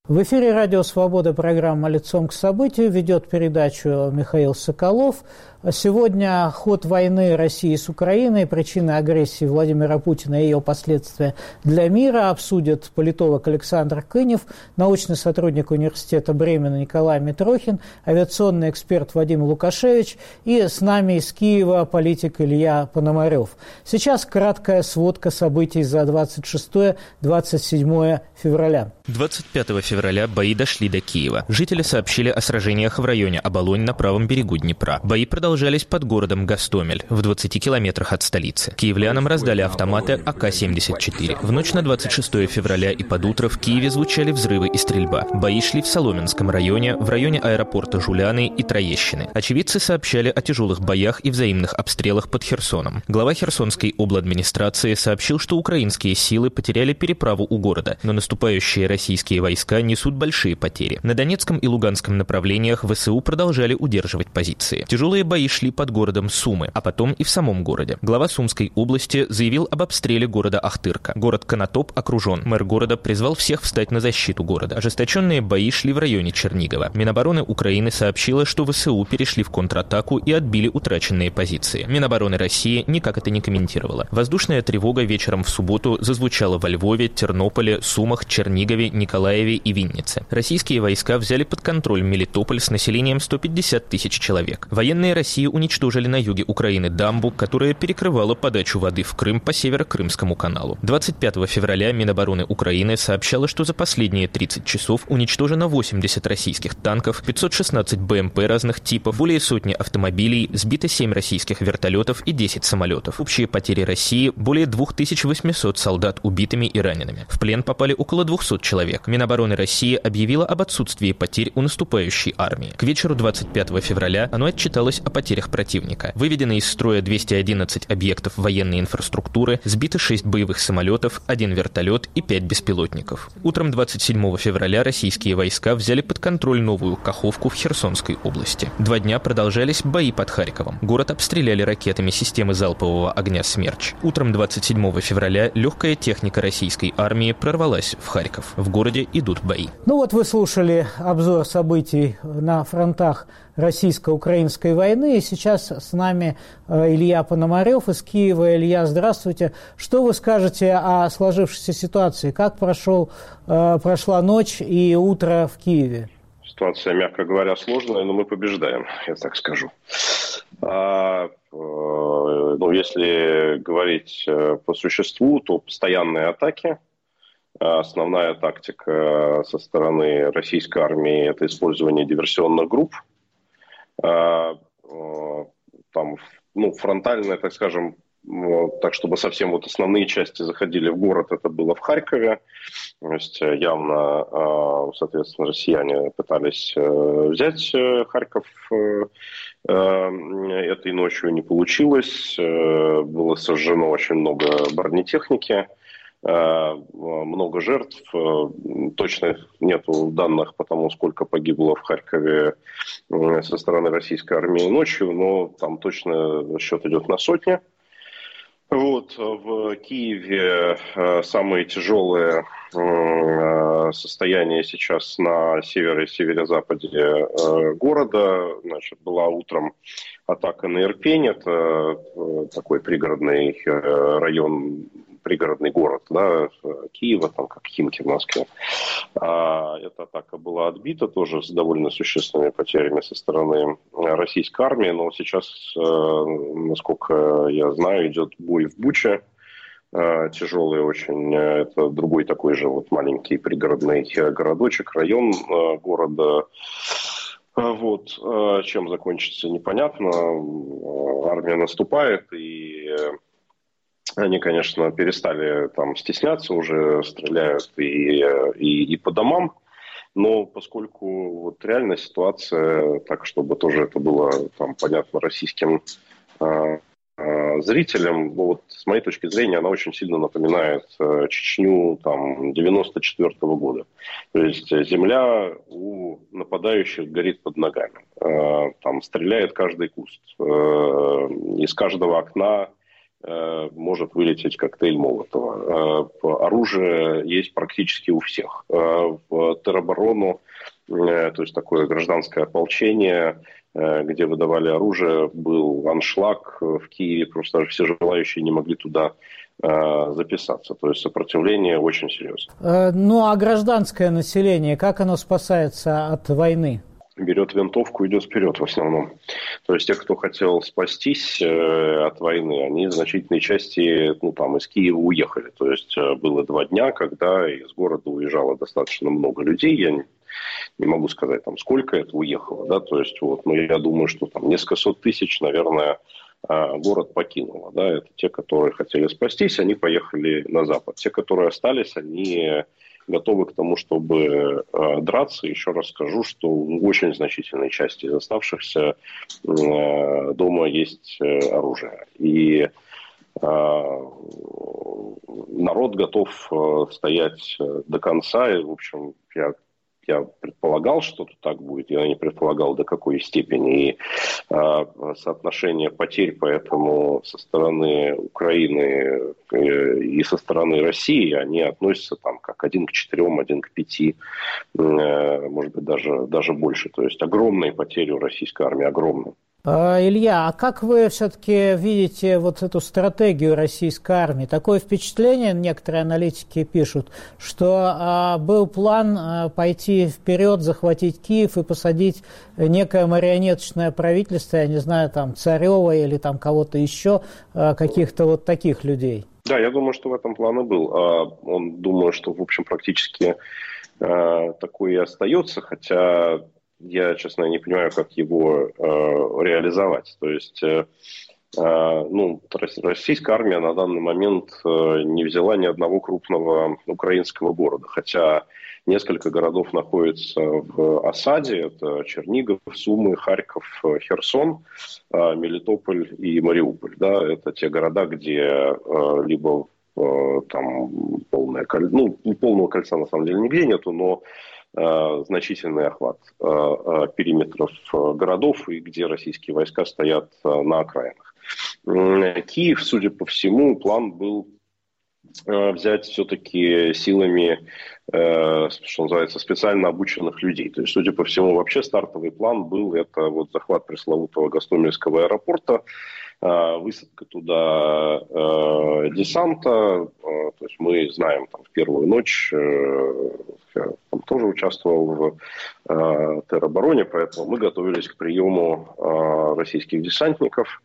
В эфире «Радио Свобода», программа «Лицом к событию», ведет передачу Михаил Соколов. Сегодня ход войны России с Украиной, причины агрессии Владимира Путина и ее последствия для мира обсудят политолог Александр Кынев, научный сотрудник университета Бремена Николай Митрохин, авиационный эксперт Вадим Лукашевич и с нами из Киева политик Илья Пономарев. Сейчас краткая сводка событий за 26-27 февраля. 25 февраля бои дошли до Киева. Жители сообщили о сражениях в районе Оболонь на правом берегу Днепра. Бои продолжались под городом Гостомель, в 20 километрах от столицы. Киевлянам раздали автоматы АК-74. В ночь на 26 февраля и под утро в Киеве звучали взрывы и стрельба. Бои шли в Соломенском районе, в районе аэропорта Жуляны и Троещины. Очевидцы сообщали о тяжелых боях и взаимных обстрелах под Херсоном. Глава Херсонской обладминистрации сообщил, что украинские силы потеряли переправу у города, но наступающие российские войска несут большие потери. На Донецком и Луганском направлениях ВСУ продолжали удерживать позиции. Тяжелые бои шли под городом Сумы, а потом и в самом городе. Глава Сумской области заявил об обстреле города Ахтырка. Город Конотоп окружен. Мэр города призвал всех встать на защиту города. Ожесточенные бои шли в районе Чернигова. Минобороны Украины сообщила, что ВСУ перешли в контратаку и отбили утраченные позиции. Минобороны России никак это не комментировала. Воздушная тревога вечером в субботу зазвучала во Львове, Тернополе, Сумах, Чернигове, Николаеве и Виннице. Российские войска взяли под контроль Мелитополь с населением 150 тысяч человек. Военные России уничтожили на юге Украины дамбу, которая перекрывала подачу воды в Крым по Северо-Крымскому каналу. 25 февраля Минобороны Украины сообщала, что за последние 30 часов уничтожено 80 российских танков, 516 БМП разных типов, более сотни автомобилей, сбито 7 российских вертолетов и 10 самолетов. Общие потери России – более 2800 солдат убитыми и ранеными. В плен попали около 200 человек. Минобороны России объявила об отсутствии потерь у наступающей армии. К вечеру 25 февраля оно отчиталось о потерях противника. Выведены из строя 211 объектов военной инфраструктуры, сбиты 6 боевых самолетов, 1 вертолет и 5 беспилотников. Утром 27 февраля российские войска взяли под контроль Новую Каховку в Херсонской области. 2 дня продолжались бои под Харьковом. Город обстреляли ракетами системы залпового огня «Смерч». Утром 27 февраля легкая техника российской армии прорвалась в Харьков. В городе идут бои. Ну вот вы слушали обзор событий на фронтах российско-украинской войны. И сейчас с нами Илья Пономарев из Киева. Илья, здравствуйте. Что вы скажете о сложившейся ситуации? Как прошла ночь и утро в Киеве? Ситуация, мягко говоря, сложная, но мы побеждаем, я так скажу. Если говорить по существу, то постоянные атаки. Основная тактика со стороны российской армии – это использование диверсионных групп. Фронтально, так скажем, так, чтобы совсем основные части заходили в город, это было в Харькове. То есть явно, соответственно, россияне пытались взять Харьков. Этой ночью не получилось. Было сожжено очень много бронетехники. Много жертв. Точно нету данных по тому, сколько погибло в Харькове со стороны российской армии ночью, но там точно счет идет на сотни. В Киеве самые тяжелые состояния сейчас на севере и северо-западе города. Была утром атака на Ирпень, это такой пригородный район, пригородный город, Киева, как Химки в Москве. Эта атака была отбита тоже с довольно существенными потерями со стороны российской армии, но сейчас, насколько я знаю, идет бой в Буче, тяжелый очень. Это другой такой же маленький пригородный городочек, район города. Чем закончится, непонятно. Армия наступает, и они, конечно, перестали стесняться, уже стреляют и по домам. Но поскольку реальная ситуация, так чтобы тоже это было понятно российским зрителям, с моей точки зрения, она очень сильно напоминает Чечню 94-го года. То есть земля у нападающих горит под ногами. Стреляет каждый куст. Из каждого окна может вылететь коктейль Молотова. Оружие есть практически у всех. В тероборону, то есть такое гражданское ополчение, где выдавали оружие, был аншлаг в Киеве, просто все желающие не могли туда записаться. То есть сопротивление очень серьезное. Ну а гражданское население, как оно спасается от войны? Берет винтовку, идет вперед в основном. То есть те, кто хотел спастись от войны, они в значительной части из Киева уехали. То есть было 2 дня, когда из города уезжало достаточно много людей. Я не могу сказать, сколько это уехало. Да? То есть, но я думаю, что несколько сот тысяч, наверное, город покинуло. Да? Это те, которые хотели спастись, они поехали на запад. Те, которые остались, они готовы к тому, чтобы драться. Еще раз скажу, что в очень значительной части из оставшихся дома есть оружие. И народ готов стоять до конца. И, в общем, я предполагал, что так будет. Я не предполагал, до какой степени. И соотношение потерь, поэтому со стороны Украины и со стороны России, они относятся как 1 к 4, 1 к 5, может быть, даже больше. То есть огромные потери у российской армии, огромные. Илья, а как вы все-таки видите вот эту стратегию российской армии? Такое впечатление, некоторые аналитики пишут, что был план пойти вперед, захватить Киев и посадить некое марионеточное правительство, я не знаю, Царева или кого-то еще, каких-то вот таких людей. Да, я думаю, что в этом план и был. Он, думаю, что, в общем, практически такой и остается, хотя... Я, честно, не понимаю, как его реализовать. То есть, российская армия на данный момент не взяла ни одного крупного украинского города. Хотя несколько городов находятся в осаде. Это Чернигов, Сумы, Харьков, Херсон, Мелитополь и Мариуполь. Да? Это те города, где либо полное кольцо, полного кольца на самом деле нигде нету, но значительный охват периметров городов, и где российские войска стоят на окраинах. Киев, судя по всему, план был взять все-таки силами, что называется, специально обученных людей. То есть, судя по всему, вообще стартовый план был это захват пресловутого Гостомельского аэропорта, высадка туда десанта. То есть мы знаем, в первую ночь я тоже участвовал в теробороне, поэтому мы готовились к приему российских десантников.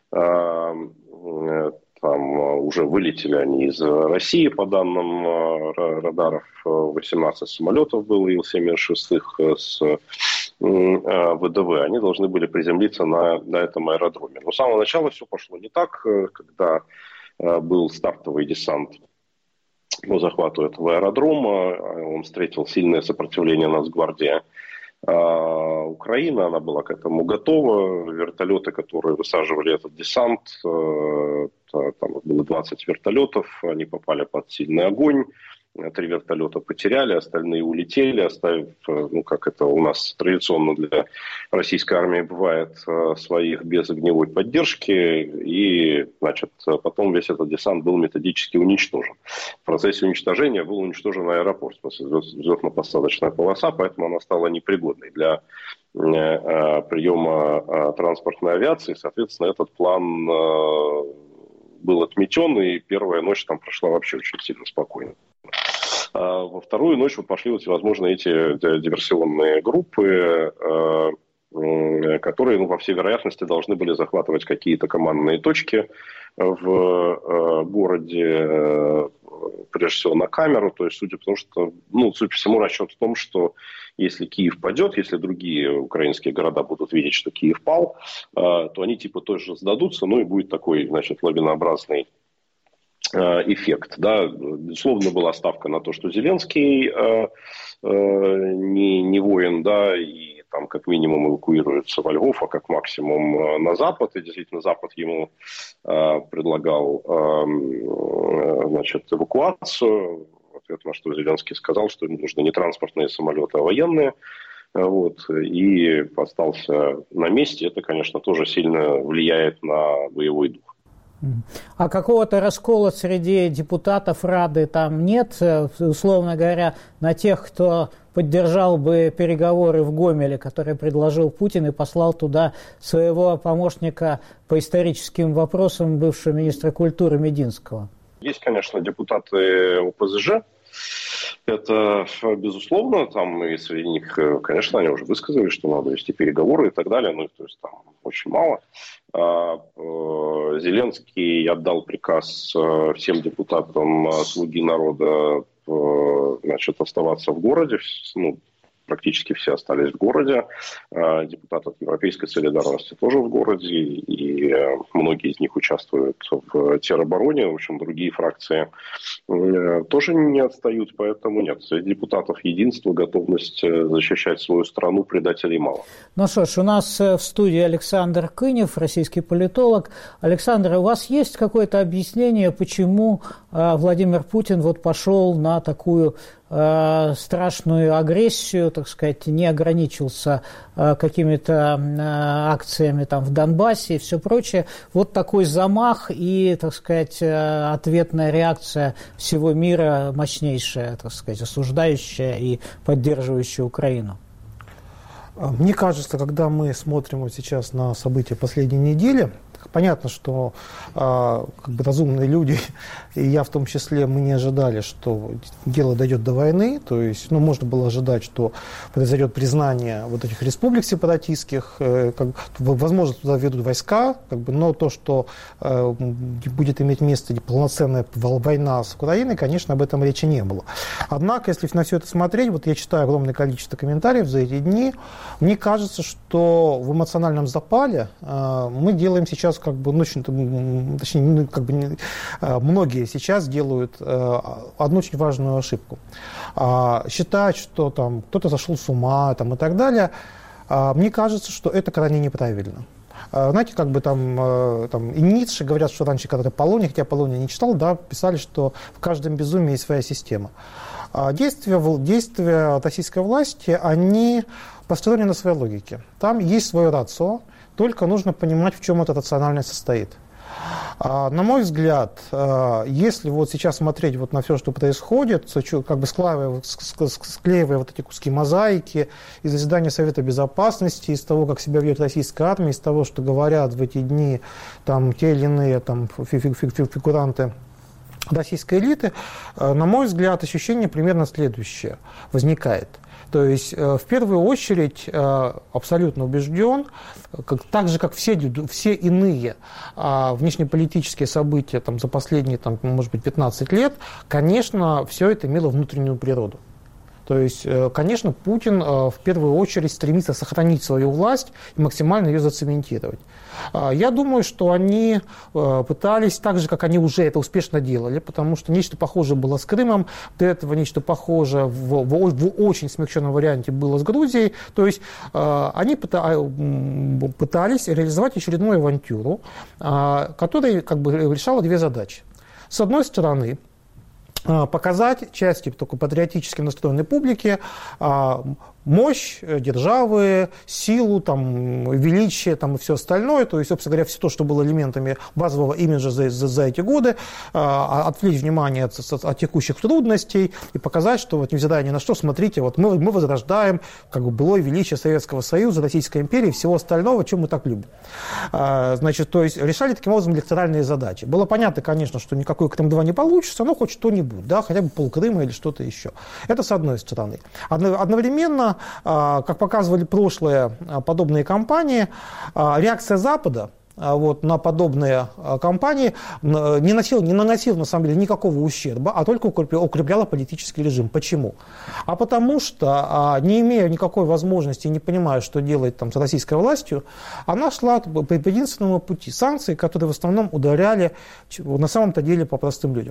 Уже вылетели они из России, по данным радаров. 18 самолетов было Ил-76 с ВДВ. Они должны были приземлиться на этом аэродроме. Но с самого начала все пошло не так. Когда был стартовый десант по захвату этого аэродрома, он встретил сильное сопротивление Нацгвардии Украины, она была к этому готова. Вертолеты, которые высаживали этот десант, там было 20 вертолетов, они попали под сильный огонь. 3 вертолета потеряли, остальные улетели, оставив, как это у нас традиционно для российской армии бывает, своих без огневой поддержки. И, потом весь этот десант был методически уничтожен. В процессе уничтожения был уничтожен аэропорт, взлетно-посадочная полоса, поэтому она стала непригодной для приема транспортной авиации. Соответственно, этот план был отметен, и первая ночь там прошла вообще очень сильно спокойно. Во вторую ночь пошли всевозможные эти диверсионные группы, которые, по всей вероятности, должны были захватывать какие-то командные точки в городе, прежде всего на камеру. То есть, судя по всему, расчет в том, что если Киев падет, если другие украинские города будут видеть, что Киев пал, то они тоже сдадутся, и будет такой, лавинообразный эффект. Да. Безусловно, была ставка на то, что Зеленский не воин, да, и как минимум эвакуируется во Львов, а как максимум на Запад. И действительно, Запад ему предлагал эвакуацию. В ответ на что Зеленский сказал, что ему нужны не транспортные самолеты, а военные. И остался на месте. Это, конечно, тоже сильно влияет на боевой дух. А какого-то раскола среди депутатов Рады там нет? Условно говоря, на тех, кто поддержал бы переговоры в Гомеле, которые предложил Путин и послал туда своего помощника по историческим вопросам, бывшего министра культуры Мединского? Есть, конечно, депутаты ОПЗЖ. Это, безусловно, там и среди них, конечно, они уже высказали, что надо вести переговоры и так далее. Ну, то есть там очень мало. Зеленский отдал приказ всем депутатам «Слуги народа», значит, оставаться в городе. Ну, практически все остались в городе. Депутаты от Европейской солидарности тоже в городе. И многие из них участвуют в теробороне. В общем, другие фракции тоже не отстают. Поэтому нет, среди депутатов единство, готовность защищать свою страну, предателей мало. Ну что ж, у нас в студии Александр Кынев, российский политолог. Александр, у вас есть какое-то объяснение, почему Владимир Путин вот пошел на такую страшную агрессию, так сказать, не ограничился какими-то акциями там в Донбассе и все прочее. Вот такой замах и, так сказать, ответная реакция всего мира мощнейшая, так сказать, осуждающая и поддерживающая Украину. Мне кажется, когда мы смотрим вот сейчас на события последней недели, понятно, что как бы разумные люди, и я в том числе, мы не ожидали, что дело дойдет до войны. То есть, можно было ожидать, что произойдет признание вот этих республик сепаратистских, возможно, туда ведут войска, но то, что будет иметь место полноценная война с Украиной, конечно, об этом речи не было. Однако, если на все это смотреть, вот я читаю огромное количество комментариев за эти дни, мне кажется, что в эмоциональном запале мы делаем сейчас многие сейчас делают одну очень важную ошибку. Считать, что там кто-то сошел с ума и так далее, мне кажется, что это крайне неправильно. Знаете, и Ницше говорят, что раньше, когда Аполлоний, хотя Аполлония не читал, писали, что в каждом безумии есть своя система. Действия российской власти, они построены на своей логике. Там есть свое рацио, только нужно понимать, в чем эта рациональность состоит. На мой взгляд, если вот сейчас смотреть вот на все, что происходит, склеивая вот эти куски мозаики из заседания Совета Безопасности, из того, как себя ведет российская армия, из того, что говорят в эти дни те или иные фигуранты российской элиты, на мой взгляд, ощущение примерно следующее возникает. То есть, в первую очередь, абсолютно убежден, так же, как все иные внешнеполитические события за последние, может быть, 15 лет, конечно, все это имело внутреннюю природу. То есть, конечно, Путин в первую очередь стремится сохранить свою власть и максимально ее зацементировать. Я думаю, что они пытались, так же, как они уже это успешно делали, потому что нечто похожее было с Крымом, до этого нечто похожее в очень смягченном варианте было с Грузией. То есть они пытались реализовать очередную авантюру, которая решала две задачи. С одной стороны, показать части такой патриотически настроенной публики мощь державы, силу, величие и все остальное, то есть, собственно говоря, все то, что было элементами базового имиджа за эти годы, отвлечь внимание от текущих трудностей и показать, что вот невзирая ни на что, смотрите, вот мы возрождаем былое величие Советского Союза, Российской империи и всего остального, чем мы так любим. Значит, то есть решали таким образом электоральные задачи. Было понятно, конечно, что никакой Крым-2 не получится, но хоть что-нибудь, хотя бы полкрыма или что-то еще. Это с одной стороны. Одновременно, как показывали прошлые подобные кампании, реакция Запада на подобные кампании не наносила на самом деле никакого ущерба, а только укрепляла политический режим. Почему? Потому что, не имея никакой возможности и не понимая, что делать с российской властью, она шла по единственному пути. Санкции, которые в основном ударяли на самом-то деле по простым людям.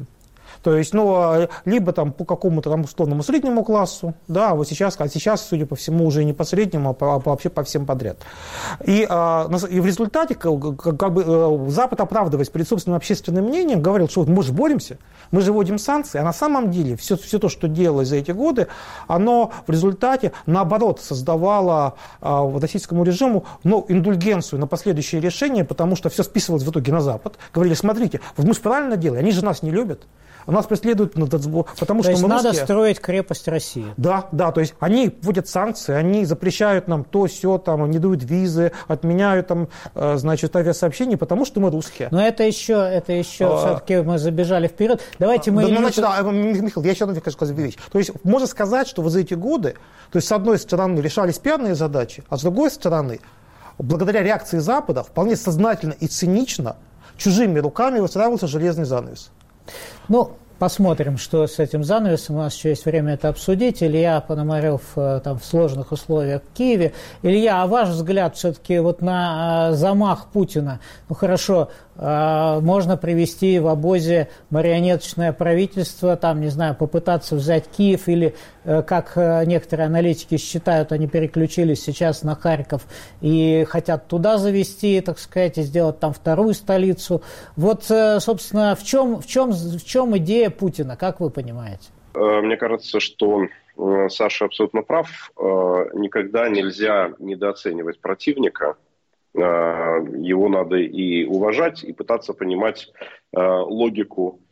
То есть, ну, либо там по какому-то там условному среднему классу, да, вот сейчас, судя по всему, уже не по среднему, а вообще по всем подряд. И в результате, как бы, Запад, оправдываясь перед собственным общественным мнением, говорил, что вот мы же боремся, мы же вводим санкции, а на самом деле все то, что делалось за эти годы, оно в результате, наоборот, создавало российскому режиму, ну, индульгенцию на последующие решения, потому что все списывалось в итоге на Запад. Говорили, смотрите, вот мы же правильно делаем, они же нас не любят. Нас преследуют, потому что мы надо русские. Строить крепость России. Да, то есть они вводят санкции, они запрещают нам то, сё, там, не дают визы, отменяют там, значит, авиасообщения, потому что мы русские. Но это еще все-таки мы забежали вперед. Давайте мы... Михаил, я еще одну вещь. То есть можно сказать, что вот за эти годы, то есть с одной стороны решались пиарные задачи, а с другой стороны, благодаря реакции Запада, вполне сознательно и цинично, чужими руками выстраивался железный занавес. Ну, посмотрим, что с этим занавесом. У нас еще есть время это обсудить. Илья Пономарев там в сложных условиях в Киеве. Илья, а ваш взгляд все-таки вот на замах Путина? Ну, хорошо, можно привести в обозе марионеточное правительство, там, не знаю, попытаться взять Киев или, как некоторые аналитики считают, они переключились сейчас на Харьков и хотят туда завести, так сказать, и сделать там вторую столицу. Вот, собственно, в чем идея Путина, как вы понимаете? Мне кажется, что Саша абсолютно прав. Никогда нельзя недооценивать противника. Его надо и уважать, и пытаться понимать логику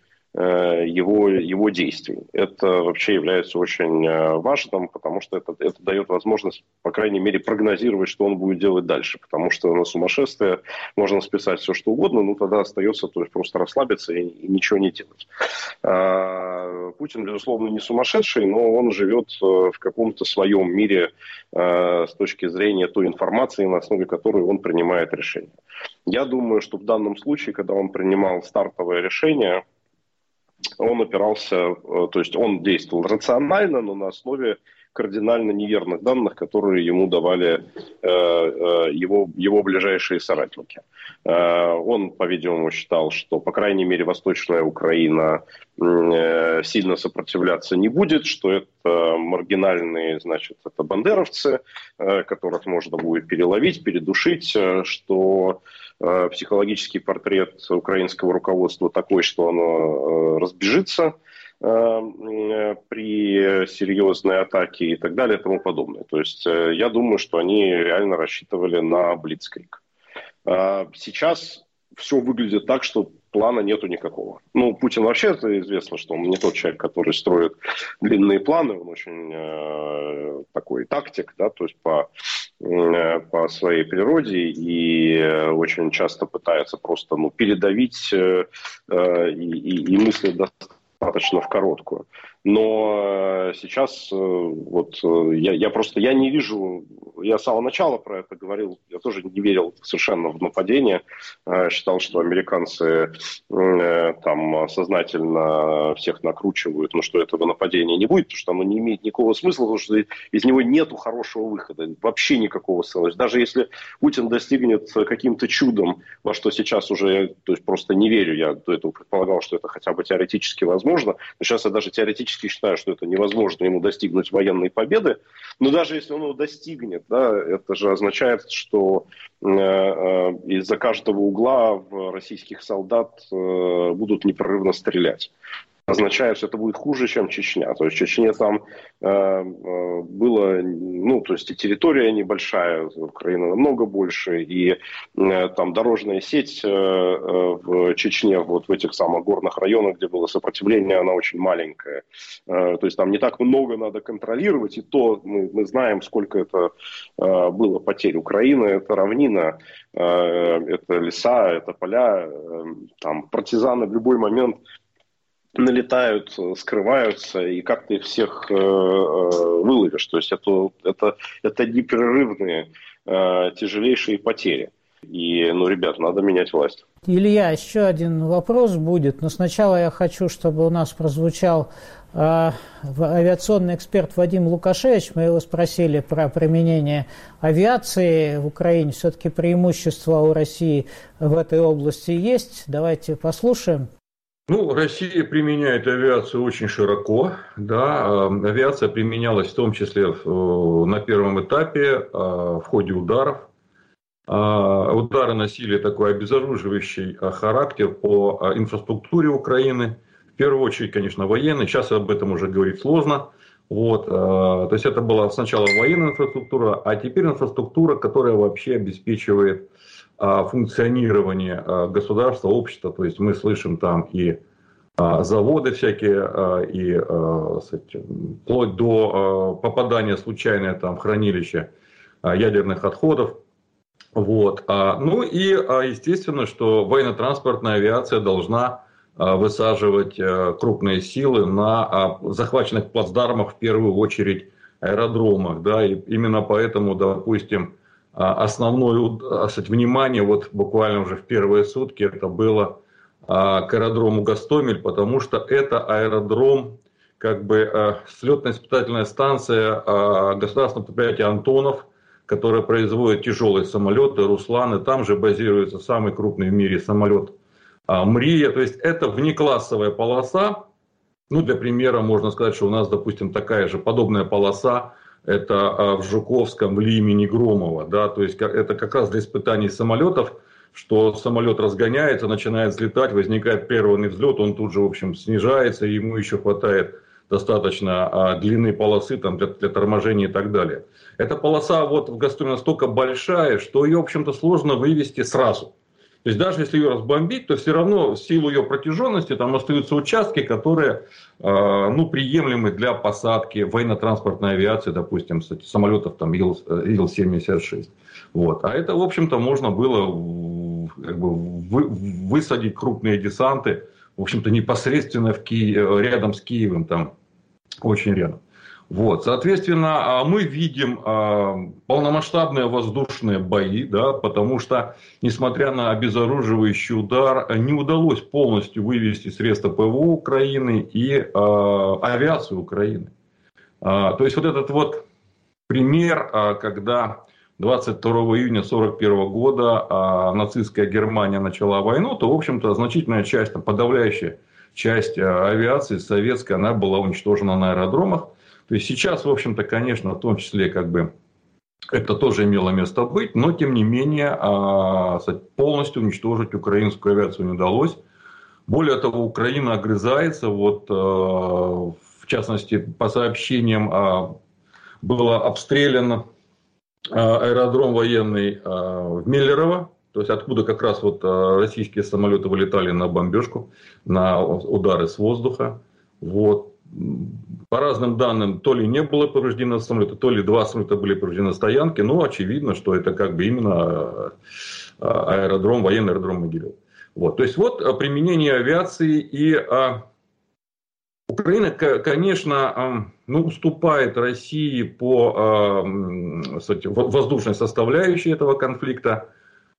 его действий. Это вообще является очень важным, потому что это дает возможность, по крайней мере, прогнозировать, что он будет делать дальше. Потому что на сумасшествие можно списать все, что угодно, но тогда остается просто расслабиться и ничего не делать. Путин, безусловно, не сумасшедший, но он живет в каком-то своем мире с точки зрения той информации, на основе которой он принимает решения. Я думаю, что в данном случае, когда он принимал стартовое решение, он опирался, то есть он действовал рационально, но на основе кардинально неверных данных, которые ему давали его ближайшие соратники. Он, по-видимому, считал, что, по крайней мере, Восточная Украина сильно сопротивляться не будет, что это маргинальные, значит, это бандеровцы, которых можно будет переловить, передушить, что психологический портрет украинского руководства такой, что оно разбежится при серьезной атаке и так далее и тому подобное. То есть я думаю, что они реально рассчитывали на блицкриг. Сейчас все выглядит так, что плана нету никакого. Ну, Путин вообще, это известно, что он не тот человек, который строит длинные планы, он очень такой тактик, да, то есть по своей природе и очень часто пытается просто передавить и мыслить достаточно в короткую. Но сейчас вот я не вижу, я с самого начала про это говорил, я тоже не верил совершенно в нападение, считал, что американцы там сознательно всех накручивают, но что этого нападения не будет, потому что оно не имеет никакого смысла, потому что из него нету хорошего выхода, вообще никакого смысла. Даже если Путин достигнет каким-то чудом, во что сейчас уже, то есть просто не верю, я до этого предполагал, что это хотя бы теоретически возможно, но сейчас я даже теоретически считаю, что это невозможно ему достигнуть военной победы, но даже если он его достигнет, да, это же означает, что из-за каждого угла в российских солдат будут непрерывно стрелять. Означает, что это будет хуже, чем Чечня. То есть в Чечне там было, то есть и территория небольшая, Украина намного больше, и там дорожная сеть в Чечне, вот в этих самых горных районах, где было сопротивление, она очень маленькая. То есть там не так много надо контролировать, и то мы знаем, сколько это было потерь. Украина – это равнина, это леса, это поля, там партизаны в любой момент налетают, скрываются, и как ты их всех выловишь. То есть это непрерывные, тяжелейшие потери. И, ребят, надо менять власть. Илья, еще один вопрос будет, но сначала я хочу, чтобы у нас прозвучал авиационный эксперт Вадим Лукашевич. Мы его спросили про применение авиации в Украине. Все-таки преимущества у России в этой области есть. Давайте послушаем. Ну, Россия применяет авиацию очень широко. Да. Авиация применялась в том числе на первом этапе в ходе ударов. Удары носили такой обезоруживающий характер по инфраструктуре Украины. В первую очередь, конечно, военной. Сейчас об этом уже говорить сложно. Вот. То есть это была сначала военная инфраструктура, а теперь инфраструктура, которая вообще обеспечивает функционирование государства, общества. То есть мы слышим там и заводы всякие, и вплоть до попадания случайное там в хранилище ядерных отходов. Вот. Ну и естественно, что военно-транспортная авиация должна высаживать крупные силы на захваченных плацдармах, в первую очередь аэродромах. Да, и именно поэтому, допустим, основное внимание вот буквально уже в первые сутки это было к аэродрому Гостомель, потому что это аэродром, как бы взлетно-испытательная станция государственного предприятия «Антонов», которое производит тяжелые самолеты, «Русланы». Там же базируется самый крупный в мире самолет «Мрия». То есть это внеклассовая полоса. Ну, для примера можно сказать, что у нас, допустим, такая же подобная полоса. Это в Жуковском, в Ли имени Громова. Да? То есть это как раз для испытаний самолетов, что самолет разгоняется, начинает взлетать, возникает прерванный взлет, он тут же, в общем, снижается, и ему еще хватает достаточно длины полосы там, для торможения и так далее. Эта полоса вот в Гостомеле настолько большая, что ее, в общем-то, сложно вывести сразу. То есть даже если ее разбомбить, то все равно в силу ее протяженности там остаются участки, которые приемлемы для посадки военно-транспортной авиации, допустим, самолетов там Ил-76. Вот. А это, в общем-то, можно было как бы высадить крупные десанты, в общем-то, непосредственно рядом с Киевом, там очень рядом. Вот. Соответственно, мы видим полномасштабные воздушные бои, да, потому что, несмотря на обезоруживающий удар, не удалось полностью вывести средства ПВО Украины и авиацию Украины. То есть вот этот вот пример, когда 22 июня 1941 года нацистская Германия начала войну, то, в общем-то, значительная часть, подавляющая часть авиации советской, она была уничтожена на аэродромах. То есть сейчас, в общем-то, конечно, в том числе, как бы, это тоже имело место быть, но, тем не менее, полностью уничтожить украинскую авиацию не удалось. Более того, Украина огрызается, вот, в частности, по сообщениям, было обстреляно аэродром военный в Миллерово, то есть откуда как раз вот российские самолеты вылетали на бомбежку, на удары с воздуха. Вот. По разным данным, то ли не было повреждено самолета, то ли 2 самолета были повреждены на стоянке, но очевидно, что это как бы именно аэродром, военный аэродром Могилев. Вот. То есть вот применение авиации, и Украина, конечно, уступает России по воздушной составляющей этого конфликта.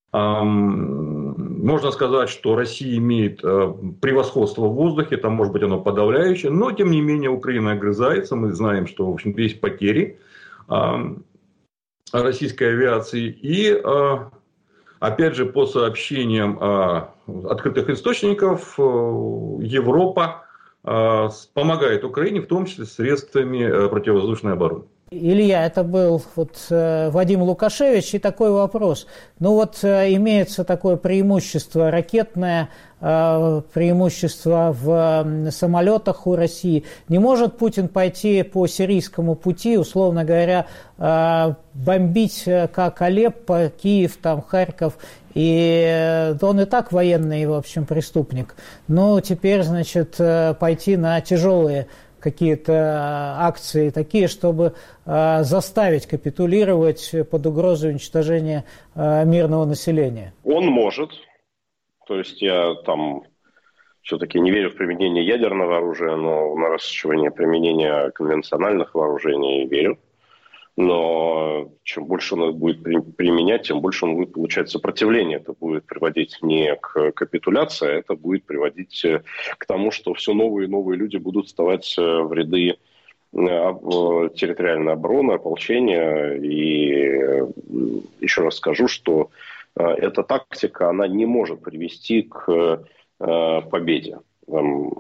Можно сказать, что Россия имеет превосходство в воздухе, там, может быть, оно подавляющее, но, тем не менее, Украина огрызается. Мы знаем, что, в общем-то, есть потери российской авиации. И, опять же, по сообщениям открытых источников, Европа помогает Украине, в том числе средствами противовоздушной обороны. Илья, это был Вадим Лукашевич, и такой вопрос. Ну вот имеется такое преимущество ракетное, преимущество в самолетах у России. Не может Путин пойти по сирийскому пути, условно говоря, бомбить как Алеппо, Киев, там, Харьков, и он и так военный, в общем, преступник. Но теперь, значит, пойти на тяжелые какие-то акции такие, чтобы заставить капитулировать под угрозой уничтожения мирного населения? Он может. То есть я там все-таки не верю в применение ядерного оружия, но в наращивание применения конвенциональных вооружений верю. Но чем больше он будет применять, тем больше он будет получать сопротивление. Это будет приводить не к капитуляции, а это будет приводить к тому, что все новые и новые люди будут вставать в ряды территориальной обороны, ополчения. И еще раз скажу, что эта тактика, она не может привести к победе. там,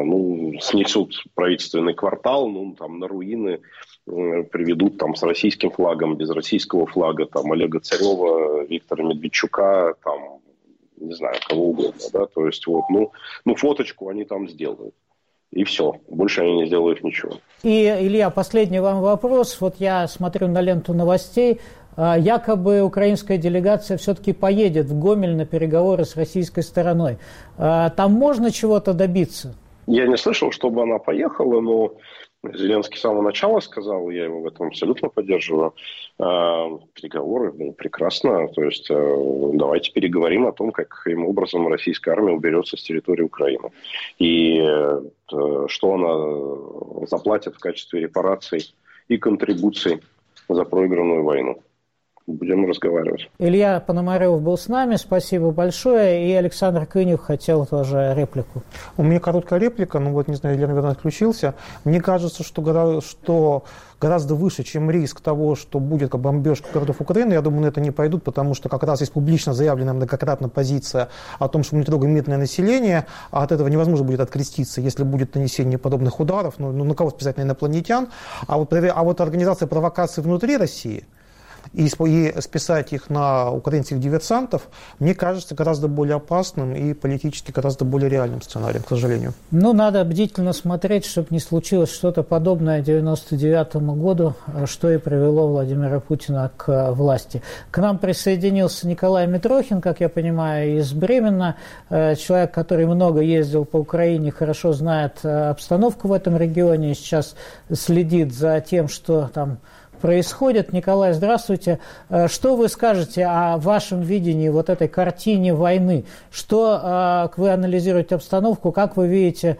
снесут правительственный квартал, там на руины приведут там с российским флагом, без российского флага, там Олега Царева, Виктора Медведчука, там, не знаю, кого угодно, да, то есть вот, фоточку они там сделают. И все. Больше они не сделают ничего. И, Илья, последний вам вопрос. Вот я смотрю на ленту новостей. Якобы украинская делегация все-таки поедет в Гомель на переговоры с российской стороной. Там можно чего-то добиться? Я не слышал, чтобы она поехала, но Зеленский с самого начала сказал, я его в этом абсолютно поддерживаю, переговоры, прекрасно, то есть давайте переговорим о том, каким образом российская армия уберется с территории Украины. И что она заплатит в качестве репараций и контрибуций за проигранную войну. Будем разговаривать. Илья Пономарев был с нами, спасибо большое. И Александр Кынев хотел тоже реплику. У меня короткая реплика, не знаю, Илья, наверное, отключился. Мне кажется, что гораздо выше, чем риск того, что будет бомбеж городов Украины. Я думаю, на это не пойдут, потому что как раз есть публично заявленная многократно позиция о том, что мы не трогаем мирное население, а от этого невозможно будет откреститься, если будет нанесение подобных ударов. На кого списать, на инопланетян? А вот организация провокаций внутри России и списать их на украинских диверсантов, мне кажется, гораздо более опасным и политически гораздо более реальным сценарием, к сожалению. Надо бдительно смотреть, чтобы не случилось что-то подобное 1999 году, что и привело Владимира Путина к власти. К нам присоединился Николай Митрохин, как я понимаю, из Бремена, человек, который много ездил по Украине, хорошо знает обстановку в этом регионе, сейчас следит за тем, что там происходит. Николай, здравствуйте. Что вы скажете о вашем видении вот этой картине войны? Что вы анализируете обстановку, как вы видите,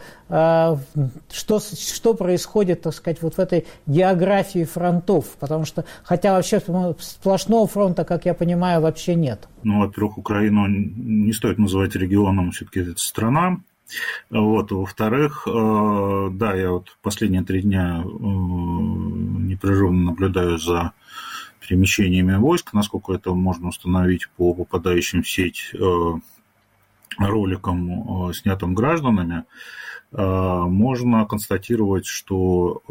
что происходит, так сказать, вот в этой географии фронтов? Потому что, хотя вообще сплошного фронта, как я понимаю, вообще нет. Во-первых, Украину не стоит называть регионом, все-таки это страна. Во-вторых, да, я последние 3 дня непрерывно наблюдаю за перемещениями войск, насколько это можно установить по попадающим в сеть роликам, снятым гражданами. Можно констатировать, что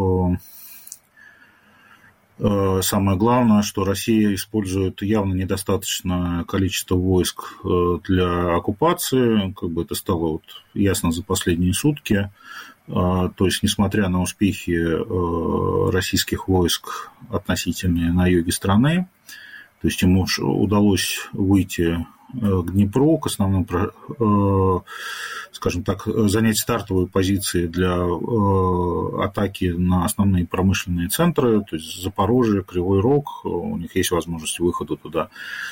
самое главное, что Россия использует явно недостаточное количество войск для оккупации, это стало ясно за последние сутки. То есть, несмотря на успехи российских войск относительные на юге страны, то есть ему удалось выйти к Днепру, к основным, скажем так, занять стартовые позиции для атаки на основные промышленные центры, то есть Запорожье, Кривой Рог, у них есть возможность выхода туда.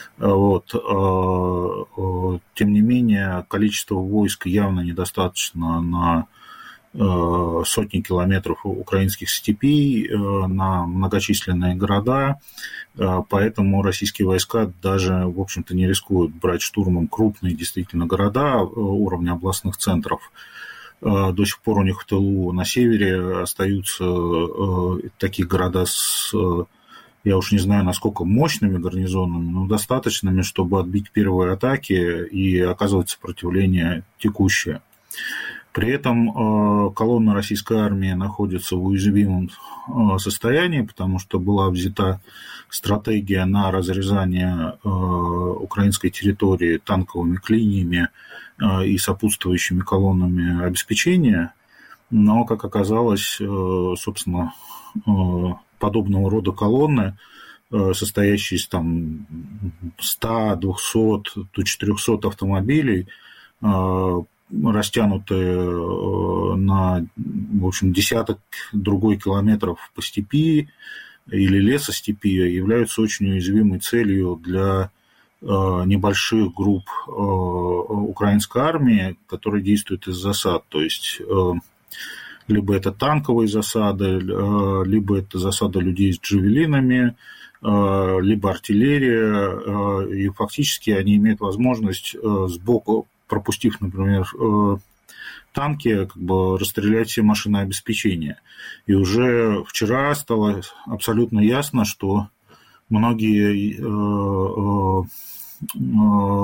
Тем не менее, количество войск явно недостаточно на сотни километров украинских степей, на многочисленные города, поэтому российские войска даже, в общем-то, не рискуют брать штурмом крупные действительно города уровня областных центров. До сих пор у них в тылу на севере остаются такие города с, я уж не знаю, насколько мощными гарнизонами, но достаточными, чтобы отбить первые атаки и оказывать сопротивление текущее. При этом колонна российской армии находится в уязвимом состоянии, потому что была взята стратегия на разрезание украинской территории танковыми клиньями и сопутствующими колоннами обеспечения. Но, как оказалось, собственно, подобного рода колонны, состоящие из 100, 200 до 400 автомобилей, растянутые на, в общем, десяток другой километров по степи или лесостепи, являются очень уязвимой целью для небольших групп украинской армии, которые действуют из засад. То есть либо это танковые засады, либо это засада людей с джавелинами, либо артиллерия, и фактически они имеют возможность сбоку, пропустив, например, танки, расстрелять все машины обеспечения. И уже вчера стало абсолютно ясно, что многие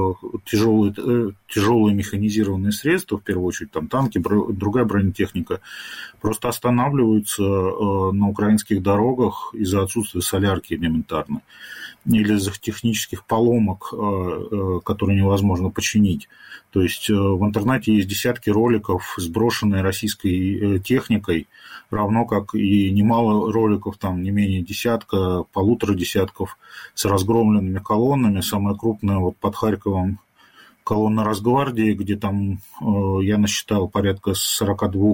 тяжелые механизированные средства, в первую очередь там танки, другая бронетехника, просто останавливаются на украинских дорогах из-за отсутствия солярки элементарно или из-за технических поломок, которые невозможно починить. То есть в интернете есть десятки роликов, сброшенные российской техникой, равно как и немало роликов, там не менее десятка, полутора десятков с разгромленными колоннами. Самая крупная вот под Харьковом колонна Росгвардии, где там я насчитал порядка 42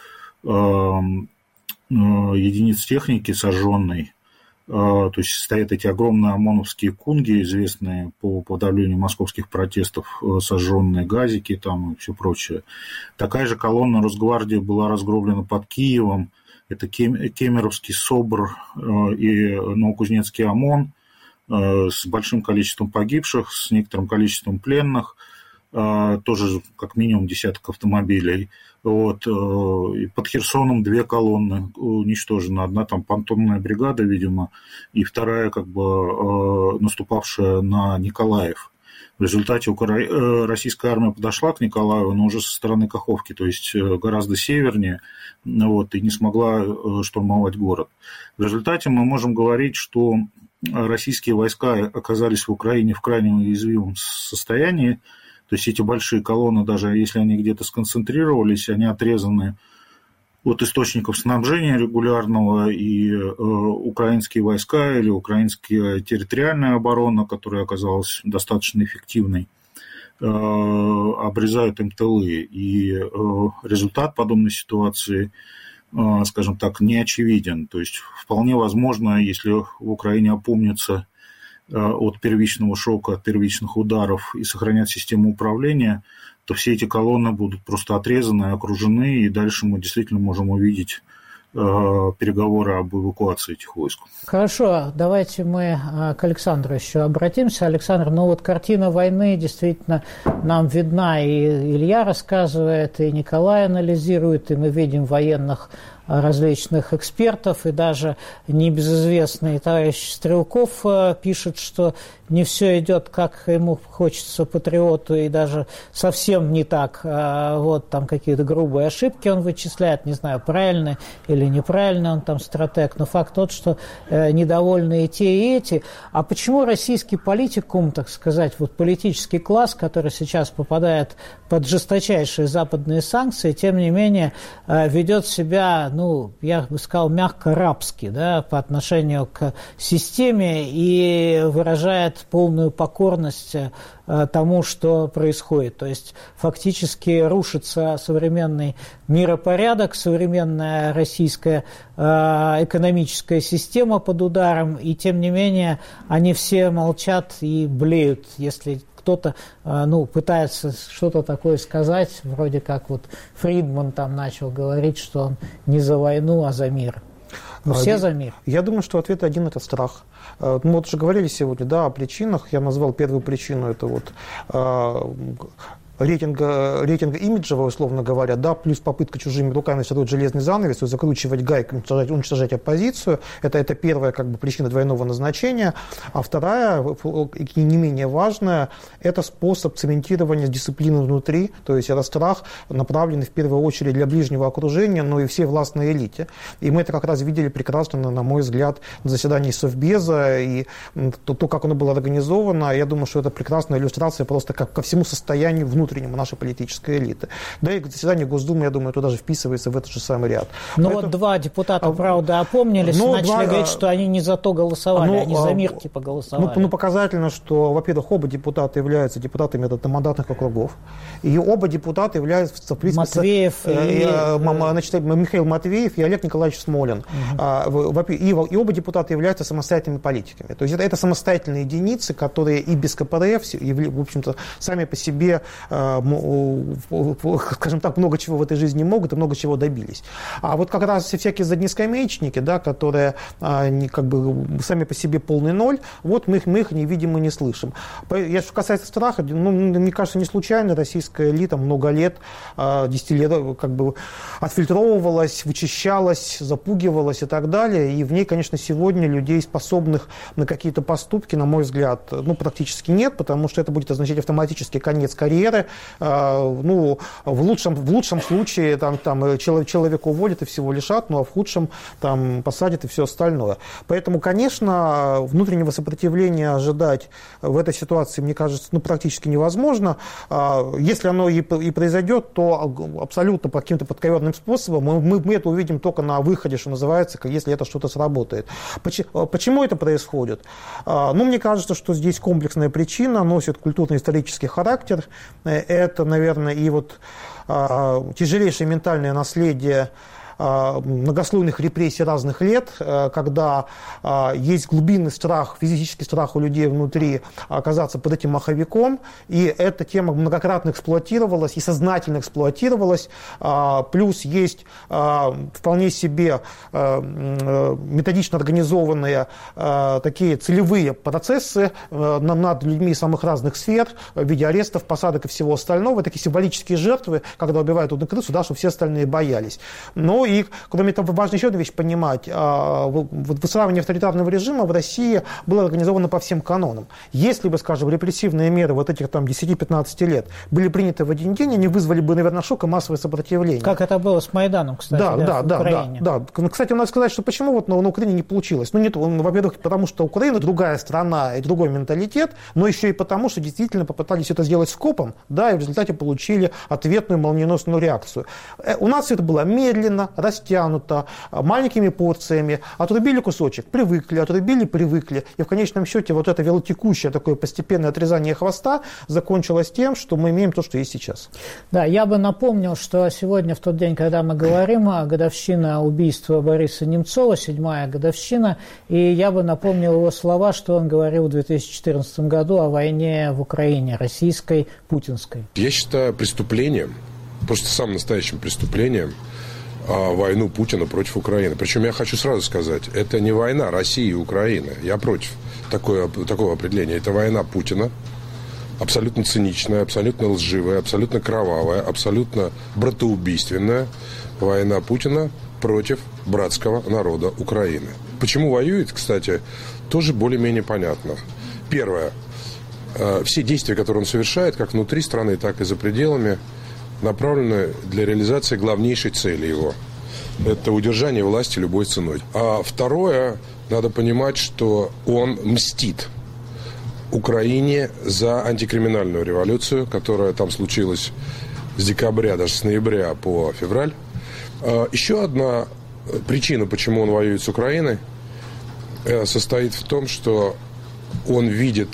единиц техники сожженной. То есть стоят эти огромные ОМОНовские кунги, известные по подавлению московских протестов, сожженные газики там и все прочее. Такая же колонна Росгвардии была разгромлена под Киевом. Это Кемеровский СОБР и Новокузнецкий ОМОН с большим количеством погибших, с некоторым количеством пленных, тоже как минимум десяток автомобилей. Вот. И под Херсоном 2 колонны уничтожены. Одна там понтонная бригада, видимо, и вторая как бы наступавшая на Николаев. В результате российская армия подошла к Николаеву, но уже со стороны Каховки, то есть гораздо севернее, вот, и не смогла штурмовать город. В результате мы можем говорить, что российские войска оказались в Украине в крайне уязвимом состоянии. То есть эти большие колонны, даже если они где-то сконцентрировались, они отрезаны от источников снабжения регулярного, и украинские войска или украинская территориальная оборона, которая оказалась достаточно эффективной, обрезают им тылы. И результат подобной ситуации, скажем так, не очевиден. То есть вполне возможно, если в Украине опомнится от первичного шока, от первичных ударов и сохранят систему управления, то все эти колонны будут просто отрезаны, окружены, и дальше мы действительно можем увидеть переговоры об эвакуации этих войск. Хорошо, давайте мы к Александру еще обратимся. Александр, ну вот картина войны действительно нам видна, и Илья рассказывает, и Николай анализирует, и мы видим военных различных экспертов, и даже небезызвестный товарищ Стрелков пишет, что не все идет, как ему хочется, патриоту, и даже совсем не так. Вот там какие-то грубые ошибки он вычисляет, не знаю, правильно или неправильно он там стратег, но факт тот, что недовольны и те, и эти. А почему российский политикум, так сказать, вот политический класс, который сейчас попадает под жесточайшие западные санкции, тем не менее ведет себя, ну, я бы сказал, мягко рабски, да, по отношению к системе и выражает полную покорность тому, что происходит. То есть фактически рушится современный миропорядок, современная российская экономическая система под ударом, и тем не менее они все молчат и блеют, если кто-то пытается что-то такое сказать, вроде как вот Фридман там начал говорить, что он не за войну, а за мир. Все за мир. Я думаю, что ответ один – это страх. Мы вот уже говорили сегодня, да, о причинах. Я назвал первую причину – это вот рейтинга имиджевого, условно говоря, да, плюс попытка чужими руками строить железный занавес, закручивать гайку, уничтожать оппозицию. Это первая как бы причина двойного назначения. А вторая, и не менее важная, это способ цементирования дисциплины внутри, то есть это страх, направленный в первую очередь для ближнего окружения, но и всей властной элите. И мы это как раз видели прекрасно, на мой взгляд, на заседании Совбеза, и то, как оно было организовано. Я думаю, что это прекрасная иллюстрация просто ко всему состоянию внутреннему нашей политической элиты. Да и заседание Госдумы, я думаю, это даже вписывается в этот же самый ряд. Но вот 2 депутата, правда, опомнились и начали говорить, что они не за то голосовали, они за мир типа голосовали. Показательно, что, во-первых, оба депутата являются депутатами одномандатных округов, и оба депутата являются, в принципе, Михаил Матвеев и Олег Николаевич Смолин. И оба депутата являются самостоятельными политиками. То есть это самостоятельные единицы, которые и без КПРФ, и, в общем-то, сами по себе скажем так, много чего в этой жизни могут и много чего добились. А вот как раз всякие заднескамеечники, да, которые как бы сами по себе полный ноль, вот мы их не видим и не слышим. Что касается страха, мне кажется, не случайно российская элита много лет, 10 лет как бы отфильтровывалась, вычищалась, запугивалась и так далее. И в ней, конечно, сегодня людей, способных на какие-то поступки, на мой взгляд, практически нет, потому что это будет означать автоматически конец карьеры. В лучшем случае человека уволят и всего лишат, ну а в худшем посадят и все остальное. Поэтому, конечно, внутреннего сопротивления ожидать в этой ситуации, мне кажется, практически невозможно. Если оно и произойдет, то абсолютно по каким-то подковерным способом мы это увидим только на выходе, что называется, если это что-то сработает. Почему это происходит? Мне кажется, что здесь комплексная причина, носит культурно-исторический характер. Это, наверное, и тяжелейшее ментальное наследие многослойных репрессий разных лет, когда есть глубинный страх, физический страх у людей внутри оказаться под этим маховиком, и эта тема многократно эксплуатировалась и сознательно эксплуатировалась, плюс есть вполне себе методично организованные такие целевые процессы над людьми самых разных сфер в виде арестов, посадок и всего остального, такие символические жертвы, когда убивают одну крысу, да, чтобы все остальные боялись. Но и, кроме того, важно еще одну вещь понимать. Выстраивание авторитарного режима в России было организовано по всем канонам. Если бы, скажем, репрессивные меры вот этих 10-15 лет были приняты в один день, они вызвали бы, наверное, шок и массовое сопротивление. Как это было с Майданом, кстати, в Украине. Да. Кстати, надо сказать, что почему на Украине не получилось. Во-первых, потому что Украина другая страна и другой менталитет, но еще и потому, что действительно попытались это сделать скопом, да, и в результате получили ответную молниеносную реакцию. У нас это было медленно, растянуто, маленькими порциями, отрубили кусочек, привыкли, и в конечном счете вот это велотекущее такое постепенное отрезание хвоста закончилось тем, что мы имеем то, что есть сейчас. Да, я бы напомнил, что сегодня, в тот день, когда мы говорим, годовщина убийства Бориса Немцова, 7-я годовщина, и я бы напомнил его слова, что он говорил в 2014 году о войне в Украине, российской, путинской. Я считаю преступлением, просто самым настоящим преступлением, войну Путина против Украины. Причем я хочу сразу сказать, это не война России и Украины. Я против такого определения. Это война Путина, абсолютно циничная, абсолютно лживая, абсолютно кровавая, абсолютно братоубийственная война Путина против братского народа Украины. Почему воюет, кстати, тоже более-менее понятно. Первое. Все действия, которые он совершает, как внутри страны, так и за пределами, направлены для реализации главнейшей цели его. Это удержание власти любой ценой. А второе, надо понимать, что он мстит Украине за антикриминальную революцию, которая там случилась с декабря, даже с ноября по февраль. Еще одна причина, почему он воюет с Украиной, состоит в том, что он видит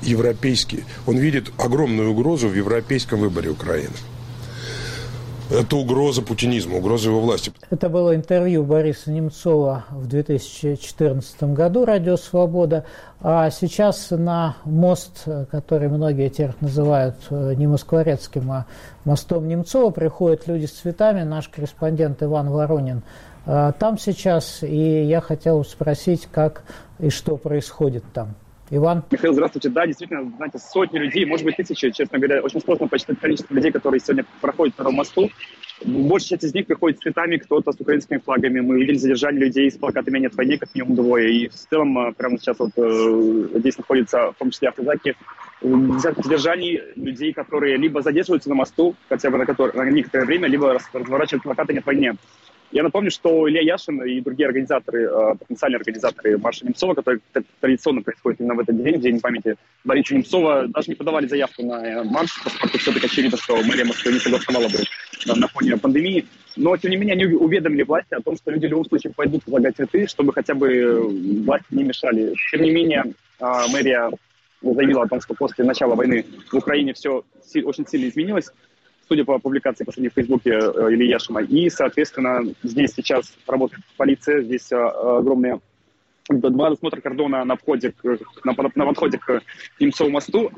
огромную угрозу в европейском выборе Украины. Это угроза путинизма, угроза его власти. Это было интервью Бориса Немцова в 2014 году, «Радио Свобода». А сейчас на мост, который многие теперь называют не Москворецким, а мостом Немцова, приходят люди с цветами. Наш корреспондент Иван Воронин там сейчас. И я хотел спросить, как и что происходит там. Иван? Михаил, здравствуйте. Да, действительно, знаете, сотни людей, может быть, тысячи, честно говоря. Очень сложно посчитать количество людей, которые сегодня проходят по мосту. Большая часть из них приходит с цветами, кто-то с украинскими флагами. Мы видели задержание людей с плакатами «Нет войны», как минимум двое. И в целом, прямо сейчас здесь находятся, в том числе автозаки, десятки задержаний людей, которые либо задерживаются на мосту, хотя бы на некоторое время, либо разворачивают плакаты «Нет войны». Я напомню, что Илья Яшин и другие организаторы, потенциальные организаторы марша Немцова, который традиционно происходит именно в этот день, в День памяти Бориса Немцова, даже не подавали заявку на марш, поскольку все-таки очевидно, что мэрия Москвы не согласовала бы на фоне пандемии. Но, тем не менее, они уведомили власти о том, что люди в любом случае пойдут предлагать цветы, чтобы хотя бы власти не мешали. Тем не менее, мэрия заявила о том, что после начала войны в Украине все очень сильно изменилось, судя по публикации последней в Фейсбуке Ильи Яшина. И, соответственно, здесь сейчас работает полиция, здесь огромные два досмотра кордона на подходе к Немцову мосту.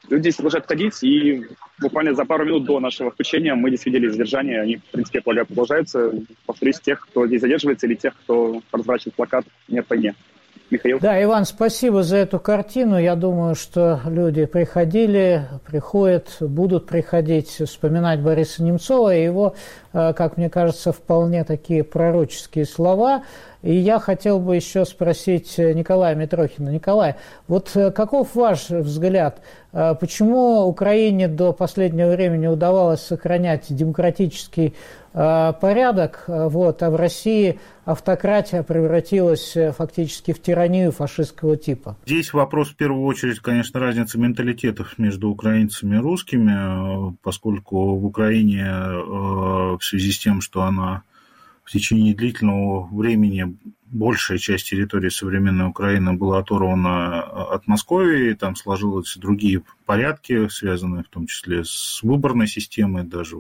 люди продолжают ходить, и буквально за пару минут до нашего включения мы здесь видели задержания, они, в принципе, полагаю, продолжаются. Повторюсь, тех, кто здесь задерживается, или тех, кто разворачивает плакат «Нет войне». Михаил? Да, Иван, спасибо за эту картину. Я думаю, что люди приходили, приходят, будут приходить вспоминать Бориса Немцова и его, как мне кажется, вполне такие пророческие слова. И я хотел бы еще спросить Николая Митрохина. Николай, вот каков ваш взгляд? Почему Украине до последнего времени удавалось сохранять демократический порядок, а в России автократия превратилась фактически в тиранию фашистского типа? Здесь вопрос в первую очередь, конечно, разница менталитетов между украинцами и русскими, поскольку в Украине в связи с тем, что она в течение длительного времени большая часть территории современной Украины была оторвана от Московии, там сложились другие порядки, связанные в том числе с выборной системой, даже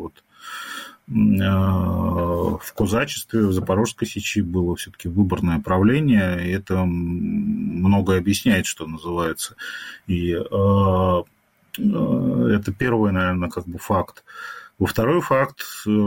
в казачестве, в Запорожской Сечи было все-таки выборное правление, и это многое объясняет, что называется. И это первый, наверное, факт. Второй факт,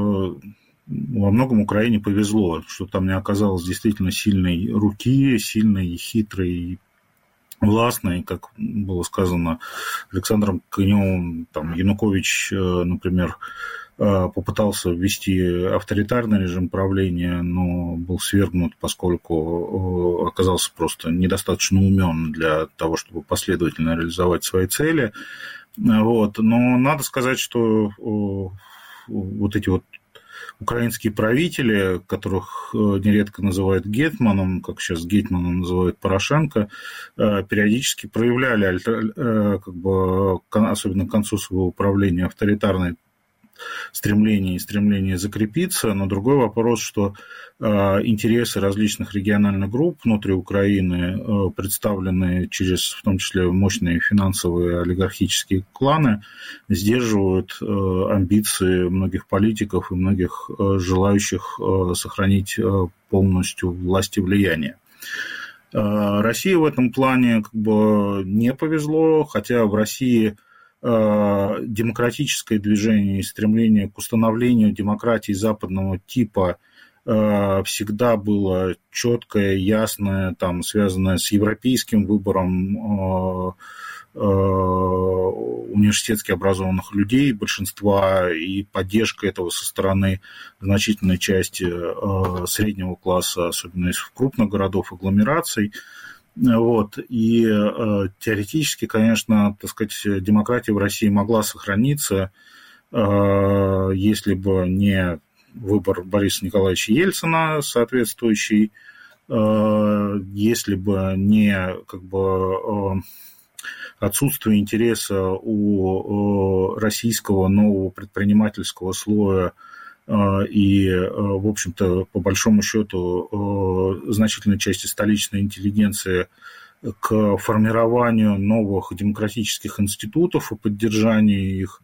во многом Украине повезло, что там не оказалось действительно сильной руки, сильной, хитрой, властной, как было сказано Александром Коневым. Там Янукович, например, попытался ввести авторитарный режим правления, но был свергнут, поскольку оказался просто недостаточно умен для того, чтобы последовательно реализовать свои цели. Но надо сказать, что эти украинские правители, которых нередко называют гетманом, как сейчас гетманом называют Порошенко, периодически проявляли, особенно к концу своего правления, авторитарные стремление закрепиться, но другой вопрос, что интересы различных региональных групп внутри Украины, представленные через, в том числе, мощные финансовые олигархические кланы, сдерживают амбиции многих политиков и многих желающих сохранить полностью власть и влияние. России в этом плане не повезло, хотя в России демократическое движение и стремление к установлению демократии западного типа всегда было четкое, ясное, связанное с европейским выбором университетски образованных людей, большинства, и поддержка этого со стороны значительной части среднего класса, особенно из крупных городов, агломераций. И теоретически, конечно, демократия в России могла сохраниться, если бы не выбор Бориса Николаевича Ельцина соответствующий, если бы не отсутствие интереса у российского нового предпринимательского слоя и, в общем-то, по большому счету, значительной части столичной интеллигенции к формированию новых демократических институтов и поддержанию их,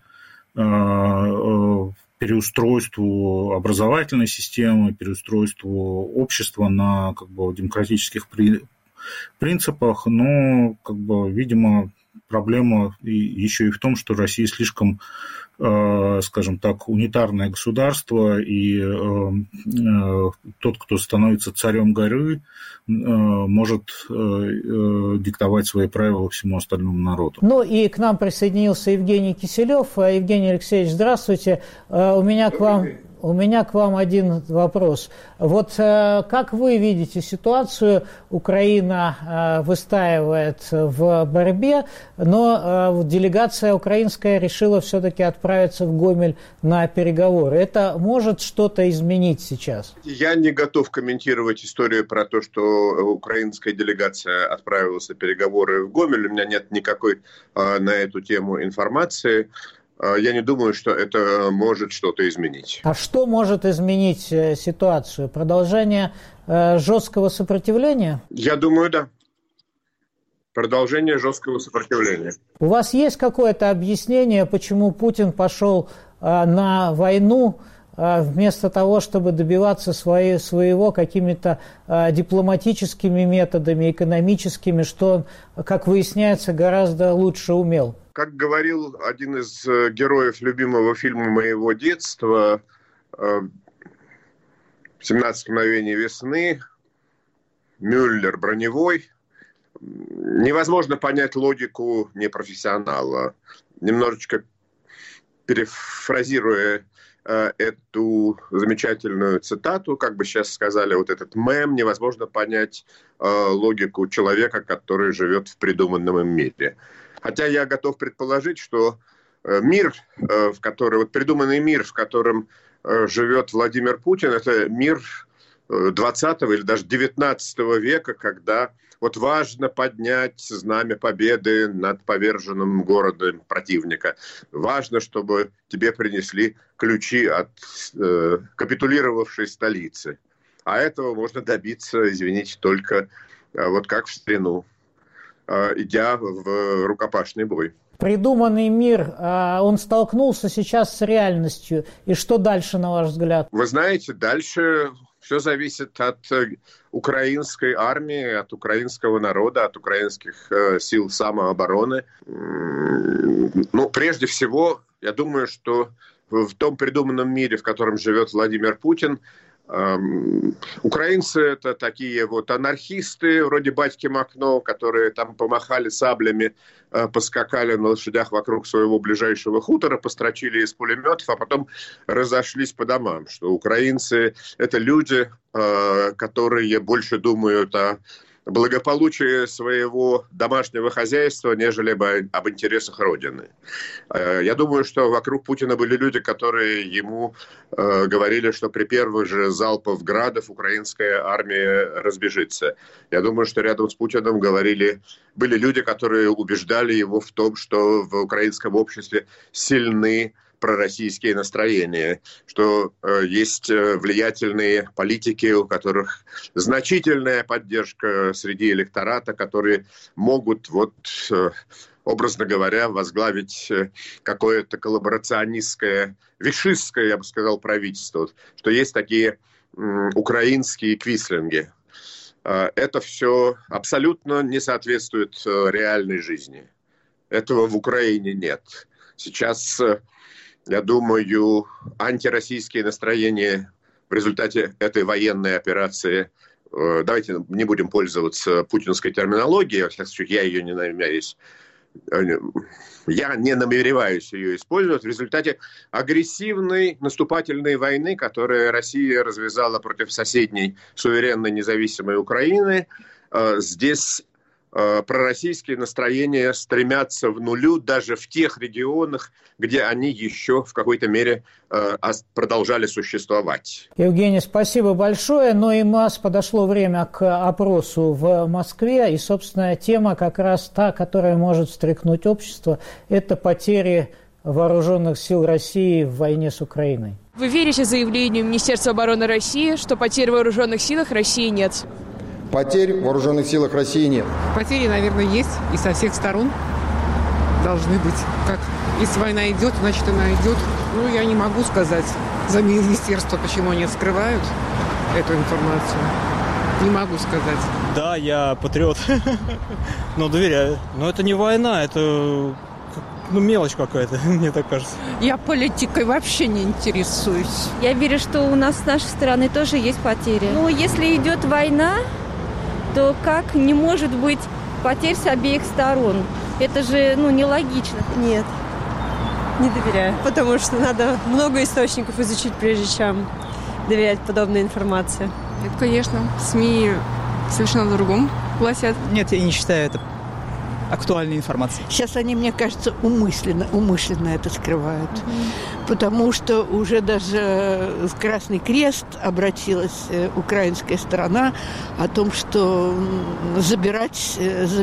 переустройству образовательной системы, переустройству общества на демократических принципах, но, видимо, проблема еще и в том, что Россия слишком, скажем так, унитарное государство, и тот, кто становится царем горы, может диктовать свои правила всему остальному народу. И к нам присоединился Евгений Киселев. Евгений Алексеевич, здравствуйте. У меня к вам один вопрос. Как вы видите ситуацию? Украина выстаивает в борьбе, но делегация украинская решила все-таки отправиться в Гомель на переговоры. Это может что-то изменить сейчас? Я не готов комментировать историю про то, что украинская делегация отправилась на переговоры в Гомель. У меня нет никакой на эту тему информации. Я не думаю, что это может что-то изменить. А что может изменить ситуацию? Продолжение жесткого сопротивления? Я думаю, да. Продолжение жесткого сопротивления. У вас есть какое-то объяснение, почему Путин пошел на войну вместо того, чтобы добиваться своего какими-то дипломатическими методами, экономическими, что он, как выясняется, гораздо лучше умел? Как говорил один из героев любимого фильма моего детства «17 мгновений весны», Мюллер, Броневой, невозможно понять логику непрофессионала. Немножечко перефразируя эту замечательную цитату, как бы сейчас сказали, вот этот мем, невозможно понять логику человека, который живет в придуманном им мире. Хотя я готов предположить, что мир, в который, вот придуманный мир, в котором живет Владимир Путин, это мир 20 или даже 19 века, когда вот важно поднять знамя победы над поверженным городом противника. Важно, чтобы тебе принесли ключи от капитулировавшей столицы. А этого можно добиться, извините, только вот как в старину, идя в рукопашный бой. Придуманный мир, он столкнулся сейчас с реальностью. И что дальше, на ваш взгляд? Вы знаете, дальше все зависит от украинской армии, от украинского народа, от украинских сил самообороны. Ну, прежде всего, я думаю, что в том придуманном мире, в котором живет Владимир Путин, украинцы — это такие вот анархисты, вроде батьки Макно, которые там помахали саблями, поскакали на лошадях вокруг своего ближайшего хутора, построчили из пулеметов, а потом разошлись по домам. Что украинцы — это люди, которые больше думают о благополучие своего домашнего хозяйства, нежели об интересах Родины. Я думаю, что вокруг Путина были люди, которые ему говорили, что при первых же залпах градов украинская армия разбежится. Я думаю, что рядом с Путиным были люди, которые убеждали его в том, что в украинском обществе сильны пророссийские настроения, что есть влиятельные политики, у которых значительная поддержка среди электората, которые могут, вот, образно говоря, возглавить какое-то коллаборационистское, вишистское, я бы сказал, правительство, что есть такие украинские квислинги. Это все абсолютно не соответствует реальной жизни. Этого в Украине нет. Сейчас, я думаю, антироссийские настроения в результате этой военной операции, давайте не будем пользоваться путинской терминологией, во всяком случае, я ее не намереваюсь ее использовать, в результате агрессивной наступательной войны, которую Россия развязала против соседней суверенной независимой Украины, здесь пророссийские настроения стремятся в нулю даже в тех регионах, где они еще в какой-то мере продолжали существовать. Евгений, спасибо большое. Но и у нас подошло время к опросу в Москве. И, собственно, тема как раз та, которая может встряхнуть общество, это потери вооруженных сил России в войне с Украиной. Вы верите заявлению Министерства обороны России, что потерь в вооруженных силах России нет? Потерь в вооруженных силах России нет. Потери, наверное, есть, и со всех сторон должны быть. Как, если война идет, значит, она идет. Ну, я не могу сказать за министерство, почему они скрывают эту информацию. Не могу сказать. Да, я патриот, но доверяю. Но это не война, это мелочь какая-то, мне так кажется. Я политикой вообще не интересуюсь. Я верю, что у нас с нашей стороны тоже есть потери. Но если идет война, то как не может быть потерь с обеих сторон? Это же, нелогично. Нет, не доверяю, потому что надо много источников изучить, прежде чем доверять подобной информации. Нет, конечно, СМИ совершенно о другом гласят. Нет, я не считаю это актуальной информацией. Сейчас они, мне кажется, умышленно это скрывают. Потому что уже даже в Красный Крест обратилась украинская сторона о том, что забирать,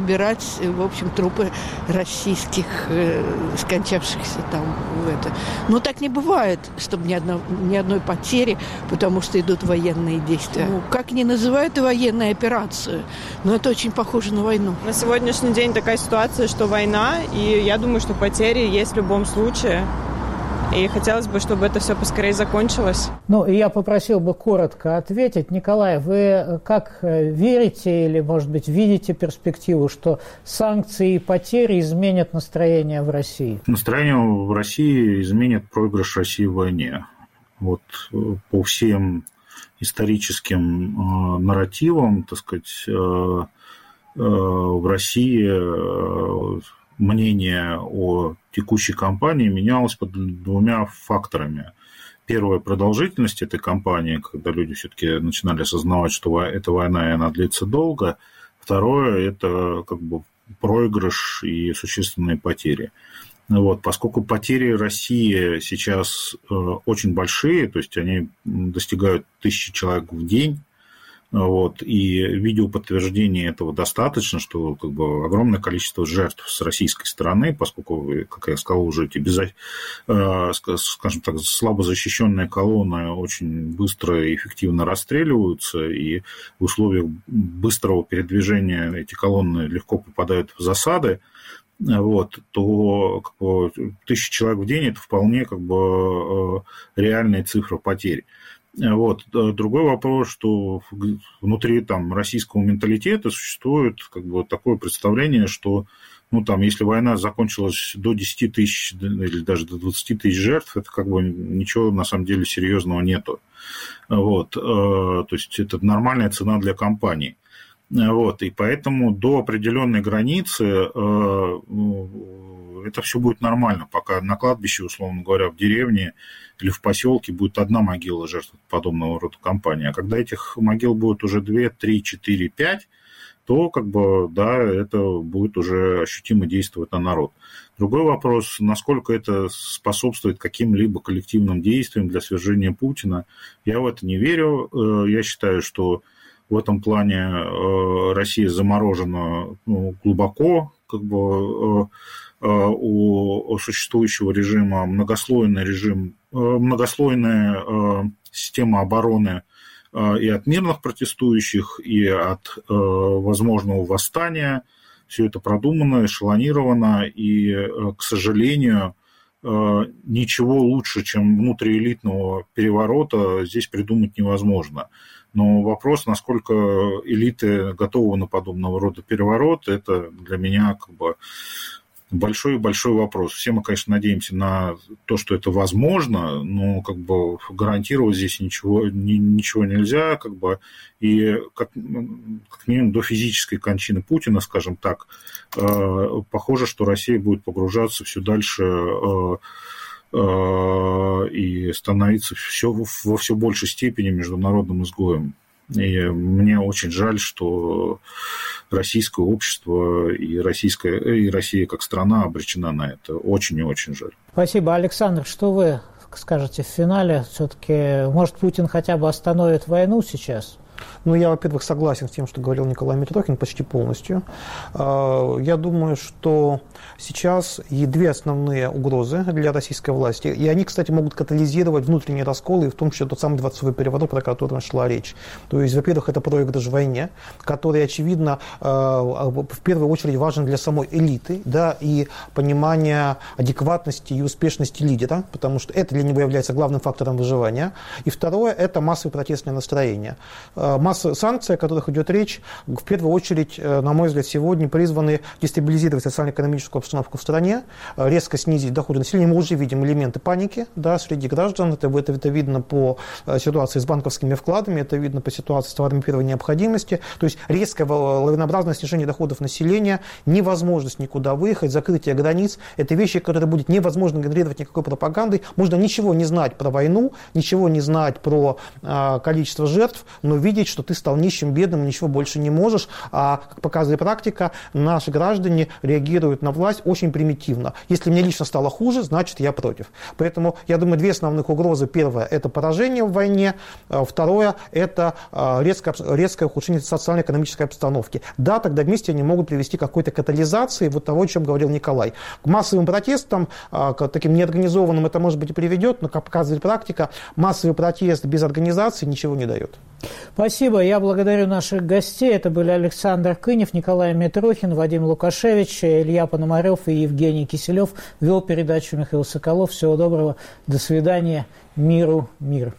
в общем, трупы российских скончавшихся там. Но так не бывает, чтобы ни одной потери, потому что идут военные действия. Как ни называют и военную операцию, но это очень похоже на войну. На сегодняшний день такая ситуация, что война, и я думаю, что потери есть в любом случае. И хотелось бы, чтобы это все поскорее закончилось. Ну, и я попросил бы коротко ответить. Николай, вы как верите или, может быть, видите перспективу, что санкции и потери изменят настроение в России? Настроение в России изменит проигрыш России в войне. Вот по всем историческим нарративам, так сказать, в России мнение о текущей кампании менялось под двумя факторами. Первое – продолжительность этой кампании, когда люди все-таки начинали осознавать, что эта война, и она длится долго. Второе – это как бы проигрыш и существенные потери. Вот, поскольку потери России сейчас очень большие, то есть они достигают 1000 человек в день, вот, и видеоподтверждения этого достаточно, что как бы огромное количество жертв с российской стороны, поскольку, как я сказал, уже эти скажем так, слабо защищенные колонны очень быстро и эффективно расстреливаются, и в условиях быстрого передвижения эти колонны легко попадают в засады, вот, то как бы, 1000 человек в день – это вполне как бы реальная цифра потерь. Вот. Другой вопрос, что внутри там, российского менталитета существует как бы, такое представление, что ну, там, если война закончилась до 10 тысяч или даже до 20 тысяч жертв, это как бы ничего на самом деле серьезного нету. Вот. То есть это нормальная цена для компании. Вот. И поэтому до определенной границы это все будет нормально, пока на кладбище, условно говоря, в деревне или в поселке будет одна могила жертв подобного рода кампании. А когда этих могил будет уже 2, 3, 4, 5, то как бы, да, это будет уже ощутимо действовать на народ. Другой вопрос, насколько это способствует каким-либо коллективным действиям для свержения Путина. Я в это не верю. Я считаю, что в этом плане Россия заморожена глубоко, как бы у существующего режима многослойная система обороны и от мирных протестующих, и от возможного восстания. Все это продумано, эшелонировано, и, к сожалению, ничего лучше, чем внутриэлитного переворота, здесь придумать невозможно. Но вопрос, насколько элиты готовы на подобного рода переворот, это для меня как бы большой-большой вопрос. Все мы, конечно, надеемся на то, что это возможно, но как бы гарантировать здесь ничего нельзя, как бы, и как минимум до физической кончины Путина, скажем так, похоже, что Россия будет погружаться все дальше и становиться во все большей степени международным изгоем. И мне очень жаль, что российское общество и Россия как страна обречена на это. Очень и очень жаль. Спасибо. Александр, что вы скажете в финале? Все-таки, может, Путин хотя бы остановит войну сейчас? Ну, я, во-первых, согласен с тем, что говорил Николай Митрохин, почти полностью. Я думаю, что сейчас есть две основные угрозы для российской власти. И они, кстати, могут катализировать внутренние расколы, и в том числе тот самый дворцовый переворот, про который шла речь. То есть, во-первых, это проигрыш в войне, который, очевидно, в первую очередь важен для самой элиты, да, и понимания адекватности и успешности лидера, потому что это для него является главным фактором выживания. И второе – это массовое протестное настроение. Масса санкций, о которых идет речь, в первую очередь, на мой взгляд, сегодня призваны дестабилизировать социально-экономическую обстановку в стране, резко снизить доходы населения. Мы уже видим элементы паники, да, среди граждан. Это видно по ситуации с банковскими вкладами, это видно по ситуации с товарами первой необходимости. То есть резкое лавинообразное снижение доходов населения, невозможность никуда выехать, закрытие границ. Это вещи, которые будет невозможно генерировать никакой пропагандой. Можно ничего не знать про войну, ничего не знать про количество жертв, но видеть, что ты стал нищим, бедным, ничего больше не можешь. А, как показывает практика, наши граждане реагируют на власть очень примитивно. Если мне лично стало хуже, значит, я против. Поэтому, я думаю, две основных угрозы. Первое – это поражение в войне. Второе – это резкое ухудшение социально-экономической обстановки. Да, тогда вместе они могут привести к какой-то катализации вот того, о чем говорил Николай. К массовым протестам, к таким неорганизованным это, может быть, и приведет, но, как показывает практика, массовый протест без организации ничего не дает. Спасибо. Я благодарю наших гостей. Это были Александр Кынев, Николай Митрохин, Вадим Лукашевич, Илья Пономарев и Евгений Киселев. Вел передачу Михаил Соколов. Всего доброго. До свидания. Миру мир.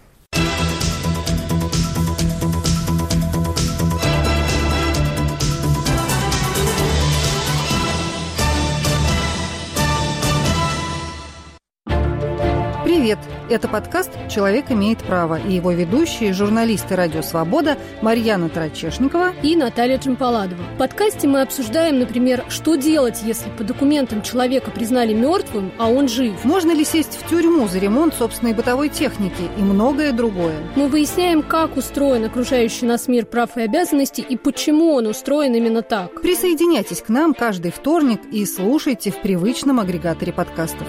Привет! Это подкаст «Человек имеет право» и его ведущие, журналисты «Радио Свобода» Марьяна Трачешникова и Наталья Джампаладова. В подкасте мы обсуждаем, например, что делать, если по документам человека признали мертвым, а он жив. Можно ли сесть в тюрьму за ремонт собственной бытовой техники и многое другое. Мы выясняем, как устроен окружающий нас мир прав и обязанностей и почему он устроен именно так. Присоединяйтесь к нам каждый вторник и слушайте в привычном агрегаторе подкастов.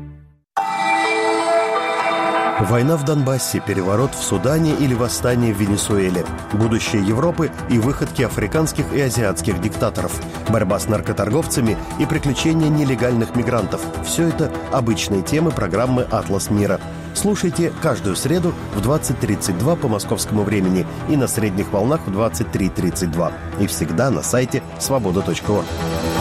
Война в Донбассе, переворот в Судане или восстание в Венесуэле, будущее Европы и выходки африканских и азиатских диктаторов, борьба с наркоторговцами и приключения нелегальных мигрантов – все это обычные темы программы «Атлас мира». Слушайте каждую среду в 20:32 по московскому времени и на средних волнах в 23:32. И всегда на сайте свобода.орг.